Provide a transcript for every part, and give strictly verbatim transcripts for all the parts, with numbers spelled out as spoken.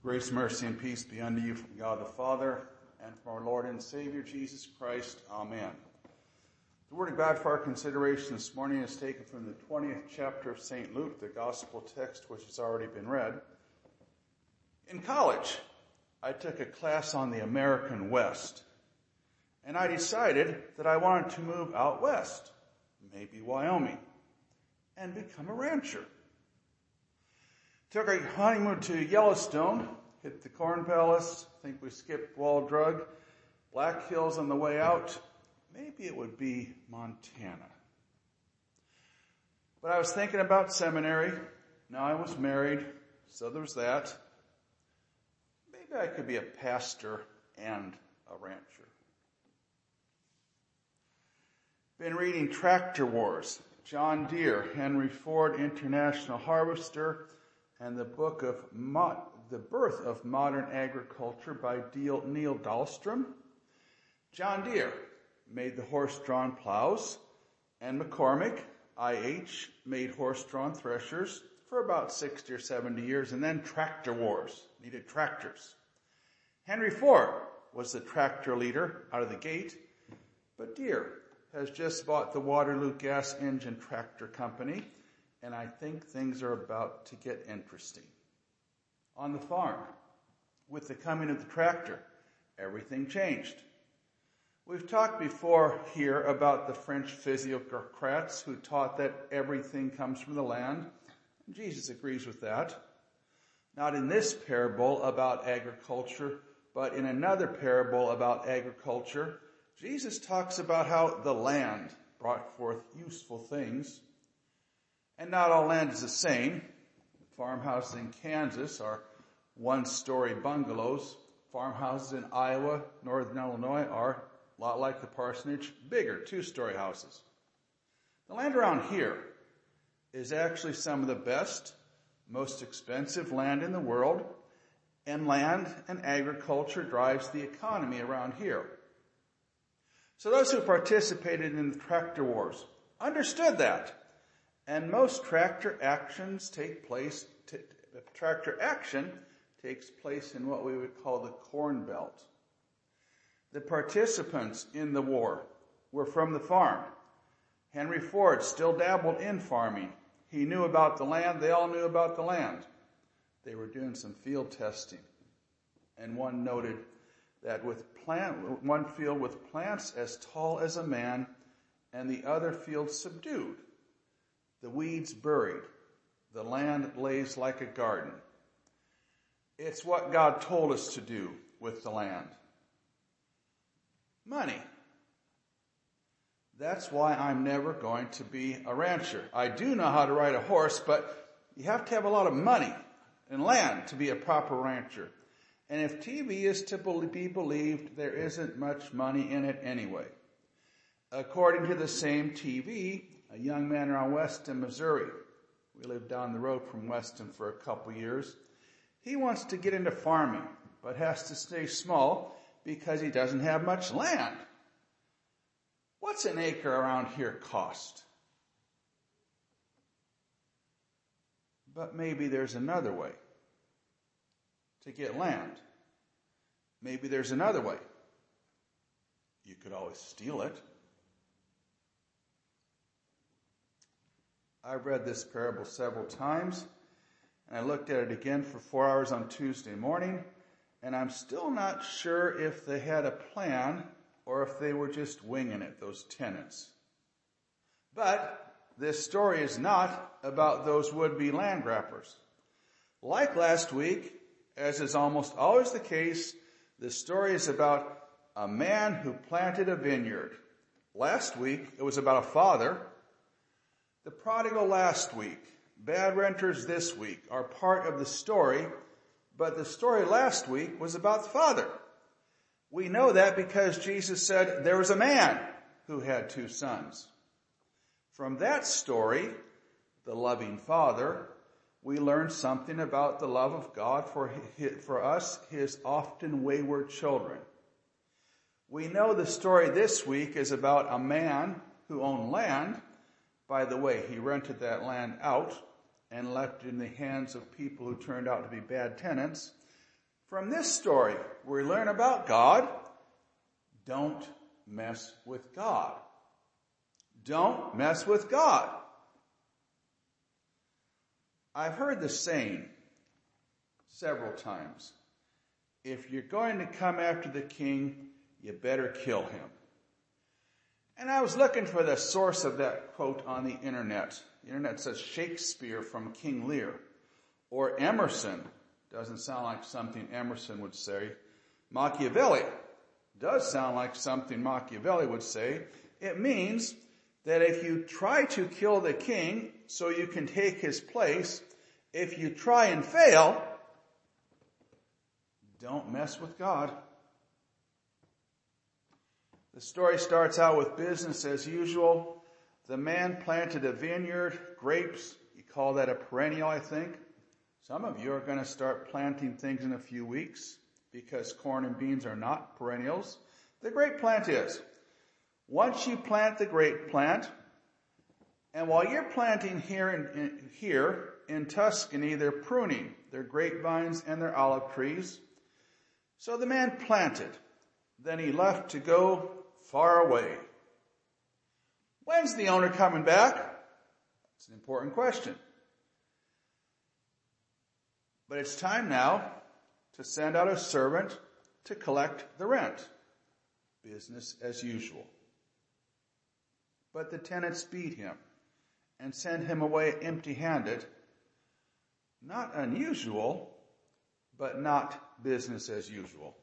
Grace, mercy, and peace be unto you from God the Father and from our Lord and Savior Jesus Christ. Amen. The Word of God for our consideration this morning is taken from the twentieth chapter of Saint Luke, the gospel text which has already been read. In college, I took a class on the American West, and I decided that I wanted to move out west, maybe Wyoming, and become a rancher. Took a honeymoon to Yellowstone, hit the Corn Palace, I think we skipped Wall Drug, Black Hills on the way out. Maybe it would be Montana. But I was thinking about seminary. Now I was married, so there's that. Maybe I could be a pastor and a rancher. Been reading Tractor Wars, John Deere, Henry Ford, International Harvester, and the book of Mo- The Birth of Modern Agriculture by Neil Dahlstrom. John Deere made the horse-drawn plows, and McCormick, I H, made horse-drawn threshers for about sixty or seventy years, and then Tractor Wars needed tractors. Henry Ford was the tractor leader out of the gate, but Deere has just bought the Waterloo Gas Engine Tractor Company, and I think things are about to get interesting. On the farm, with the coming of the tractor, everything changed. We've talked before here about the French physiocrats who taught that everything comes from the land. Jesus agrees with that. Not in this parable about agriculture, but in another parable about agriculture, Jesus talks about how the land brought forth useful things. And not all land is the same. Farmhouses in Kansas are one-story bungalows. Farmhouses in Iowa, northern Illinois are a lot like the parsonage, bigger, two-story houses. The land around here is actually some of the best, most expensive land in the world, and land and agriculture drives the economy around here. So those who participated in the tractor wars understood that. And most tractor actions take place, t- tractor action takes place in what we would call the Corn Belt. The participants in the war were from the farm. Henry Ford still dabbled in farming. He knew about the land. They all knew about the land. They were doing some field testing. And one noted that with plant, one field with plants as tall as a man and the other field subdued. The weeds buried. The land lays like a garden. It's what God told us to do with the land. Money. That's why I'm never going to be a rancher. I do know how to ride a horse, but you have to have a lot of money and land to be a proper rancher. And if T V is to be believed, there isn't much money in it anyway. According to the same T V, a young man around Weston, Missouri, we lived down the road from Weston for a couple years, he wants to get into farming, but has to stay small because he doesn't have much land. What's an acre around here cost? But maybe there's another way to get land. Maybe there's another way. You could always steal it. I've read this parable several times, and I looked at it again for four hours on Tuesday morning, and I'm still not sure if they had a plan or if they were just winging it, those tenants. But this story is not about those would-be land grabbers. Like last week, as is almost always the case, the story is about a man who planted a vineyard. Last week, it was about a father. The prodigal last week, bad renters this week are part of the story, but the story last week was about the father. We know that because Jesus said there was a man who had two sons. From that story, the loving father, we learn something about the love of God for, his, for us, his often wayward children. We know the story this week is about a man who owned land. By the way, he rented that land out and left it in the hands of people who turned out to be bad tenants, From this story, we learn about God. Don't mess with God. Don't mess with God. I've heard the saying several times. If you're going to come after the king, you better kill him. And I was looking for the source of that quote on the internet. The internet says Shakespeare from King Lear. Or Emerson. Doesn't sound like something Emerson would say. Machiavelli. Does sound like something Machiavelli would say. It means that if you try to kill the king so you can take his place, if you try and fail, don't mess with God. The story starts out with business as usual. The man planted a vineyard, grapes. You call that a perennial, I think. Some of you are going to start planting things in a few weeks because corn and beans are not perennials. The grape plant is. Once you plant the grape plant, and while you're planting here in, in, here in Tuscany, they're pruning their grapevines and their olive trees. So the man planted. Then he left to go far away. When's the owner coming back? It's an important question. But it's time now to send out a servant to collect the rent. Business as usual. But the tenants beat him and send him away empty-handed. Not unusual, but not business as usual.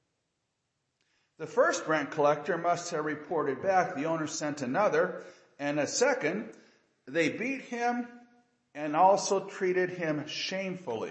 The first rent collector must have reported back. The owner sent another, and a second. They beat him and also treated him shamefully.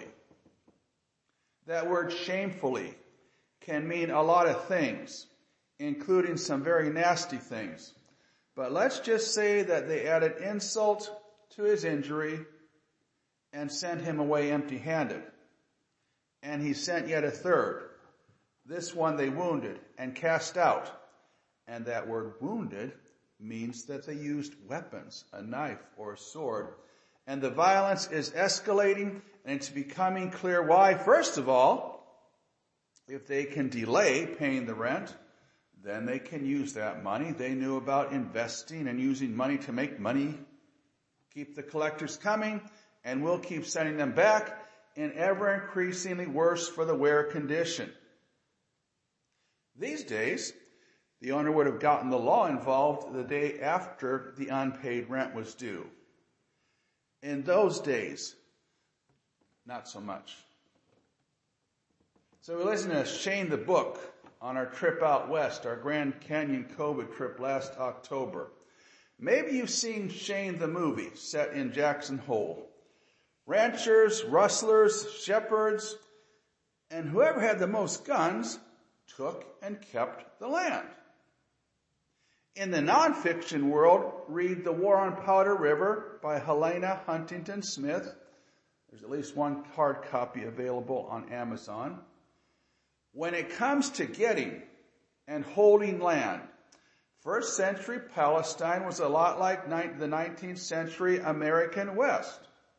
That word shamefully can mean a lot of things, including some very nasty things. But let's just say that they added insult to his injury and sent him away empty-handed. And he sent yet a third. This one they wounded and cast out. And that word wounded means that they used weapons, a knife or a sword. And the violence is escalating, and it's becoming clear why. First of all, if they can delay paying the rent, then they can use that money. They knew about investing and using money to make money. Keep the collectors coming, and we'll keep sending them back in ever increasingly worse for the wear condition. These days, the owner would have gotten the law involved the day after the unpaid rent was due. In those days, not so much. So we listened to Shane the Book on our trip out west, our Grand Canyon COVID trip last October. Maybe you've seen Shane the movie set in Jackson Hole. Ranchers, rustlers, shepherds, and whoever had the most guns took and kept the land. In the nonfiction world, read The War on Powder River by Helena Huntington Smith. There's at least one hard copy available on Amazon. When it comes to getting and holding land, first century Palestine was a lot like the nineteenth century American West.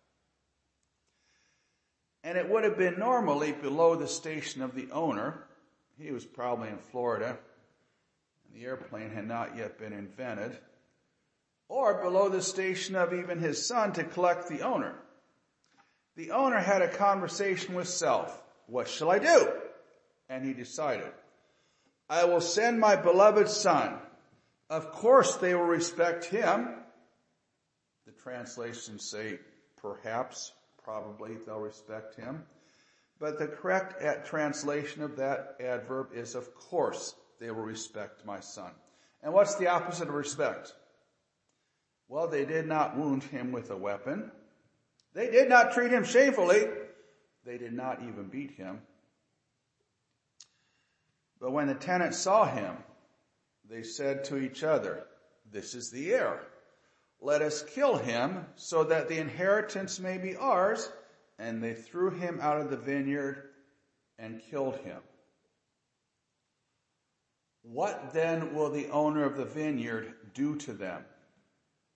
And it would have been normally below the station of the owner. He was probably in Florida, and the airplane had not yet been invented. Or below the station of even his son to collect the owner. The owner had a conversation with self. What shall I do? And he decided, I will send my beloved son. Of course they will respect him. The translations say perhaps, probably they'll respect him. But the correct translation of that adverb is of course they will respect my son. And what's the opposite of respect? Well, they did not wound him with a weapon. They did not treat him shamefully. They did not even beat him. But when the tenants saw him, they said to each other, this is the heir. Let us kill him so that the inheritance may be ours. And they threw him out of the vineyard and killed him. What then will the owner of the vineyard do to them?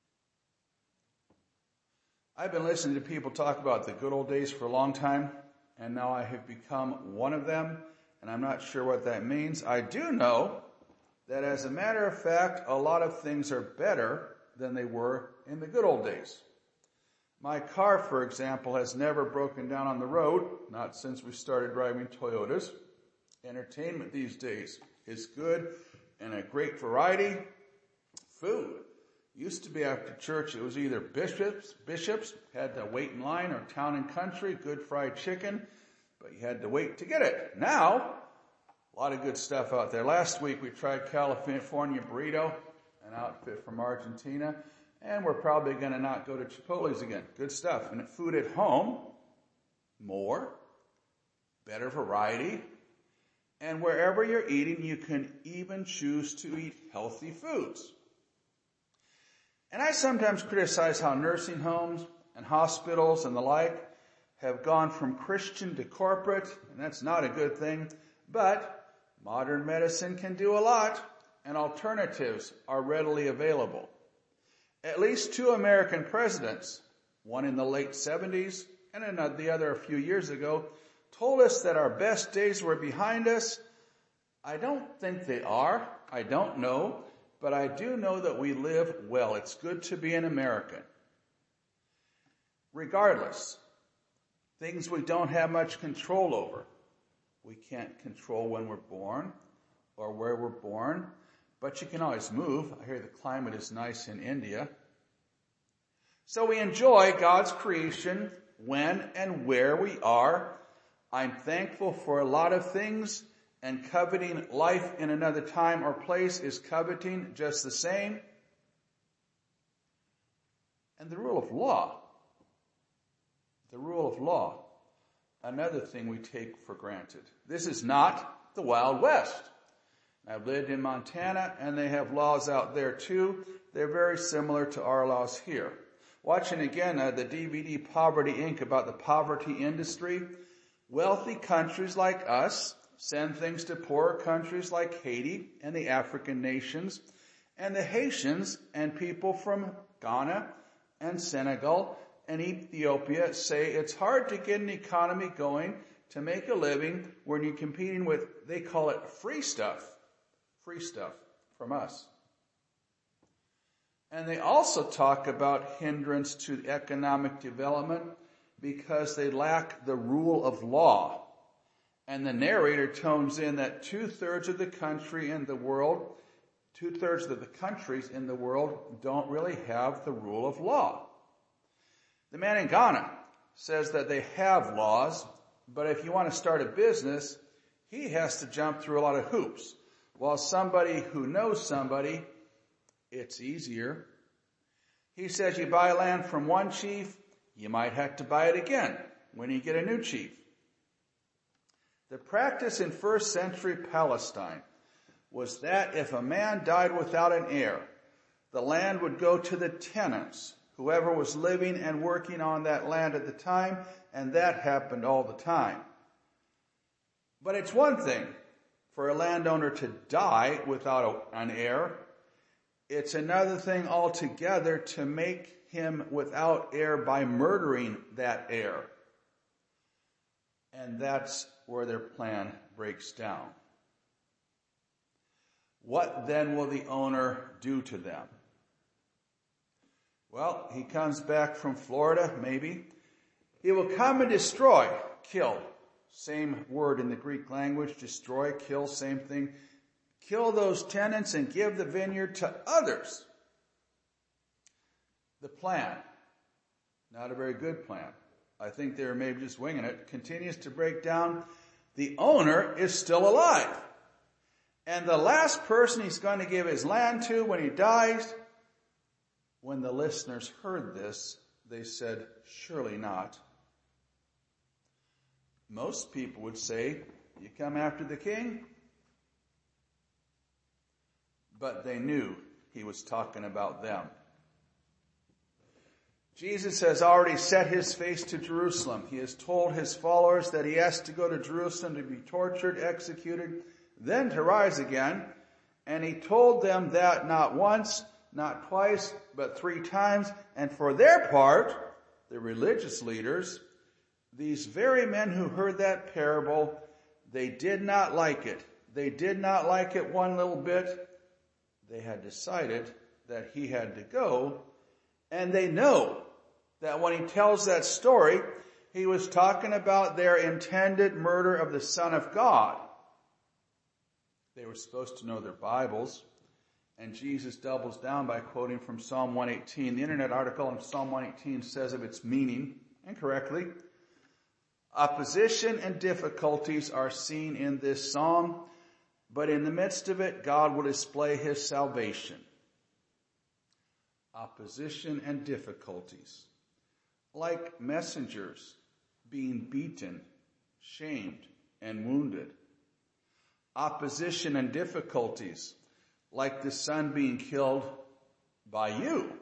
I've been listening to people talk about the good old days for a long time, and now I have become one of them, and I'm not sure what that means. I do know that as a matter of fact, a lot of things are better than they were in the good old days. My car, for example, has never broken down on the road, not since we started driving Toyotas. Entertainment these days is good and a great variety. Food. Used to be after church, it was either bishops, bishops, had to wait in line, or Town and Country, good fried chicken, but you had to wait to get it. Now, a lot of good stuff out there. Last week we tried California burrito, an outfit from Argentina, and we're probably going to not go to Chipotle's again. Good stuff. And food at home, more, better variety, and wherever you're eating, you can even choose to eat healthy foods. And I sometimes criticize how nursing homes and hospitals and the like have gone from Christian to corporate, and that's not a good thing. But modern medicine can do a lot, and alternatives are readily available. At least two American presidents, one in the late seventies and the other a few years ago, told us that our best days were behind us. I don't think they are. I don't know. But I do know that we live well. It's good to be an American. Regardless, things we don't have much control over. We can't control when we're born or where we're born, but you can always move. I hear the climate is nice in India. So we enjoy God's creation when and where we are. I'm thankful for a lot of things. And coveting life in another time or place is coveting just the same. And the rule of law. The rule of law. Another thing we take for granted. This is not the Wild West. I've lived in Montana, and they have laws out there too. They're very similar to our laws here. Watching again uh, the D V D Poverty Incorporated about the poverty industry. Wealthy countries like us send things to poorer countries like Haiti and the African nations, and the Haitians and people from Ghana and Senegal and Ethiopia say it's hard to get an economy going to make a living when you're competing with, they call it free stuff, free stuff from us. And they also talk about hindrance to economic development because they lack the rule of law. And the narrator tones in that two-thirds of the country in the world, two-thirds of the countries in the world don't really have the rule of law. The man in Ghana says that they have laws, but if you want to start a business, he has to jump through a lot of hoops. While somebody who knows somebody, it's easier. He says you buy land from one chief, you might have to buy it again when you get a new chief. The practice in first century Palestine was that if a man died without an heir, the land would go to the tenants, whoever was living and working on that land at the time, and that happened all the time. But it's one thing for a landowner to die without an heir. It's another thing altogether to make him without heir by murdering that heir. And that's where their plan breaks down. What then will the owner do to them? Well, he comes back from Florida, maybe. He will come and destroy, kill. Same word in the Greek language, destroy, kill, same thing. Kill those tenants and give the vineyard to others. The plan, not a very good plan. I think they're maybe just winging it, continues to break down. The owner is still alive. And the last person he's going to give his land to when he dies, when the listeners heard this, they said, surely not. Most people would say, you come after the king? But they knew he was talking about them. Jesus has already set his face to Jerusalem. He has told his followers that he has to go to Jerusalem to be tortured, executed, then to rise again. And he told them that not once, not twice, but three times. And for their part, the religious leaders, these very men who heard that parable, they did not like it. They did not like it one little bit. They had decided that he had to go, and they know that when he tells that story, he was talking about their intended murder of the Son of God. They were supposed to know their Bibles, and Jesus doubles down by quoting from Psalm one eighteen. The internet article on Psalm one eighteen says of its meaning, incorrectly, opposition and difficulties are seen in this psalm, but in the midst of it, God will display his salvation. Opposition and difficulties, like messengers being beaten, shamed, and wounded. Opposition and difficulties, like the son being killed by you.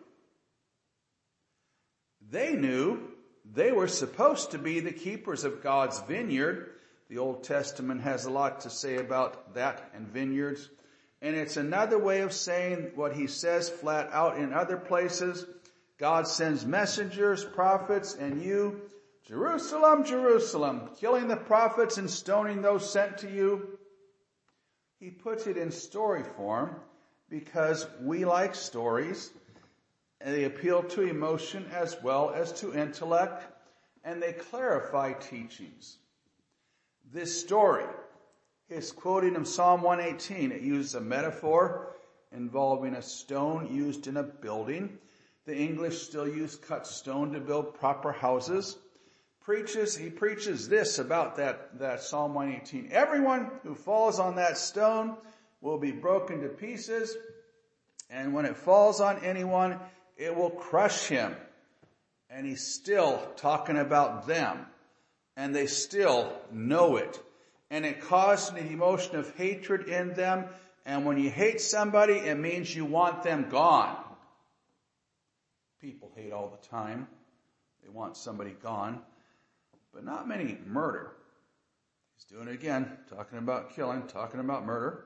They knew they were supposed to be the keepers of God's vineyard. The Old Testament has a lot to say about that and vineyards. And it's another way of saying what he says flat out in other places. God sends messengers, prophets, and you, Jerusalem, Jerusalem, killing the prophets and stoning those sent to you. He puts it in story form because we like stories, and they appeal to emotion as well as to intellect, and they clarify teachings. This story is quoting of Psalm one eighteen. It uses a metaphor involving a stone used in a building. The English still use cut stone to build proper houses. Preaches, he preaches this about that, that Psalm one eighteen. Everyone who falls on that stone will be broken to pieces, and when it falls on anyone, it will crush him. And he's still talking about them, and they still know it. And it causes an emotion of hatred in them, and when you hate somebody, it means you want them gone. People hate all the time. They want somebody gone. But not many murder. He's doing it again, talking about killing, talking about murder.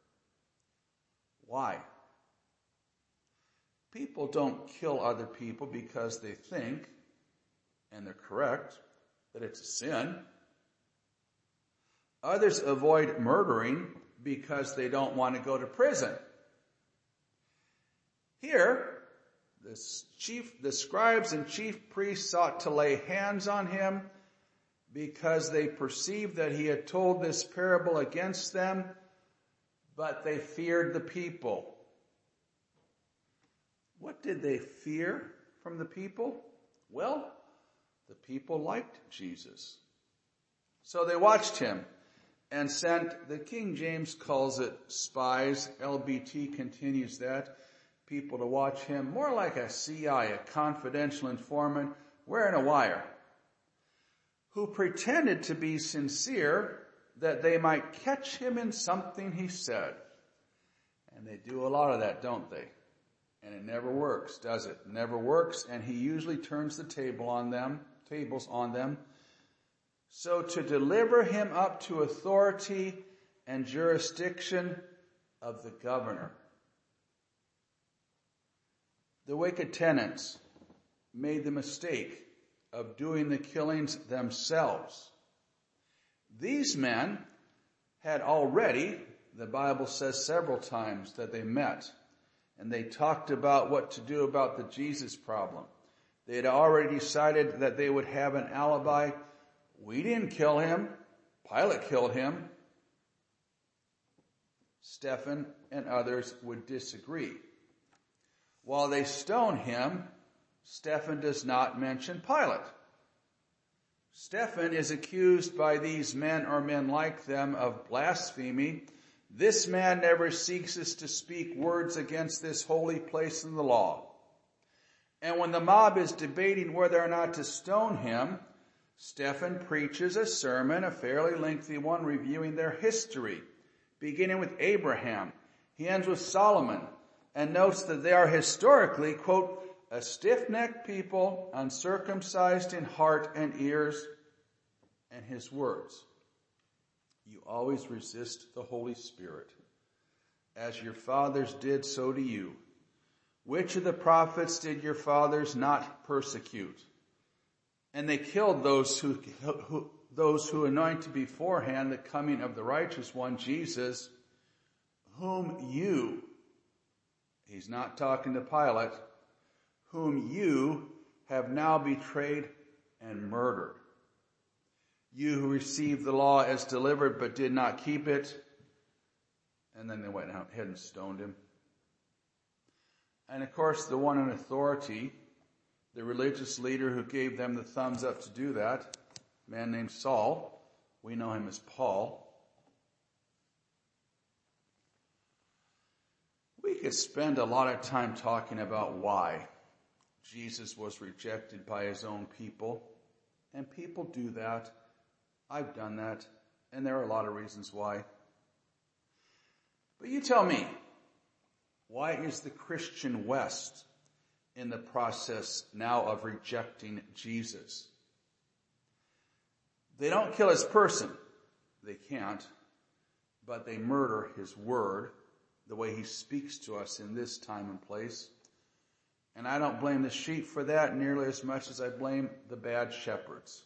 Why? People don't kill other people because they think, and they're correct, that it's a sin. Others avoid murdering because they don't want to go to prison. Here, the chief, the scribes and chief priests sought to lay hands on him because they perceived that he had told this parable against them, but they feared the people. What did they fear from the people? Well, the people liked Jesus. So they watched him and sent, the King James calls it spies, L B T continues that, people to watch him, more like a C I, a confidential informant, wearing a wire, who pretended to be sincere that they might catch him in something he said. And they do a lot of that, don't they? And it never works, does it? Never works, and he usually turns the table on them, tables on them. So to deliver him up to authority and jurisdiction of the governor. The wicked tenants made the mistake of doing the killings themselves. These men had already, the Bible says several times that they met, and they talked about what to do about the Jesus problem. They had already decided that they would have an alibi. We didn't kill him. Pilate killed him. Stephen and others would disagree. While they stone him, Stephen does not mention Pilate. Stephen is accused by these men or men like them of blasphemy. This man never ceases to speak words against this holy place in the law. And when the mob is debating whether or not to stone him, Stephen preaches a sermon, a fairly lengthy one, reviewing their history, beginning with Abraham. He ends with Solomon and notes that they are historically, quote, a stiff-necked people, uncircumcised in heart and ears. And his words, you always resist the Holy Spirit. As your fathers did, so do you. Which of the prophets did your fathers not persecute? And they killed those who, who those who anointed beforehand the coming of the righteous one, Jesus, whom you, he's not talking to Pilate, whom you have now betrayed and murdered. You who received the law as delivered but did not keep it. And then they went ahead and stoned him. And of course, the one in authority, the religious leader who gave them the thumbs up to do that, a man named Saul, we know him as Paul. We could spend a lot of time talking about why Jesus was rejected by his own people. And people do that. I've done that. And there are a lot of reasons why. But you tell me, why is the Christian West in the process now of rejecting Jesus? They don't kill his person. They can't. But they murder his word, the way he speaks to us in this time and place. And I don't blame the sheep for that nearly as much as I blame the bad shepherds.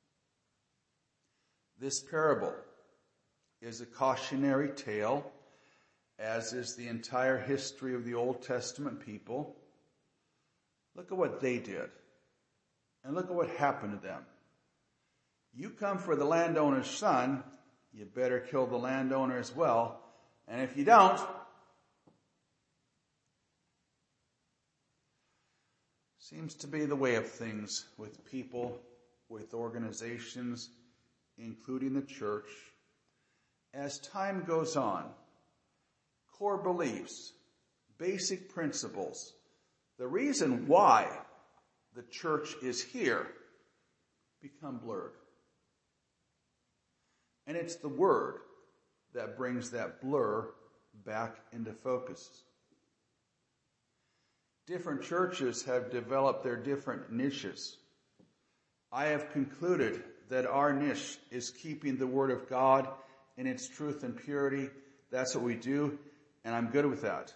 This parable is a cautionary tale, as is the entire history of the Old Testament people. Look at what they did. And look at what happened to them. You come for the landowner's son, you better kill the landowner as well. And if you don't, seems to be the way of things with people, with organizations, including the church. As time goes on, core beliefs, basic principles, the reason why the church is here become blurred. And it's the word that brings that blur back into focus. Different churches have developed their different niches. I have concluded that our niche is keeping the Word of God in its truth and purity. That's what we do, and I'm good with that.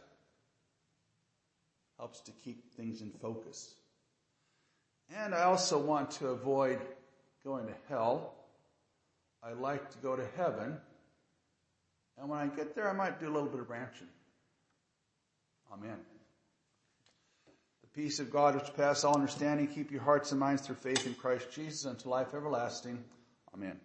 Helps to keep things in focus. And I also want to avoid going to hell. I like to go to heaven. And when I get there, I might do a little bit of branching. Amen. The peace of God which passes all understanding, keep your hearts and minds through faith in Christ Jesus unto life everlasting. Amen.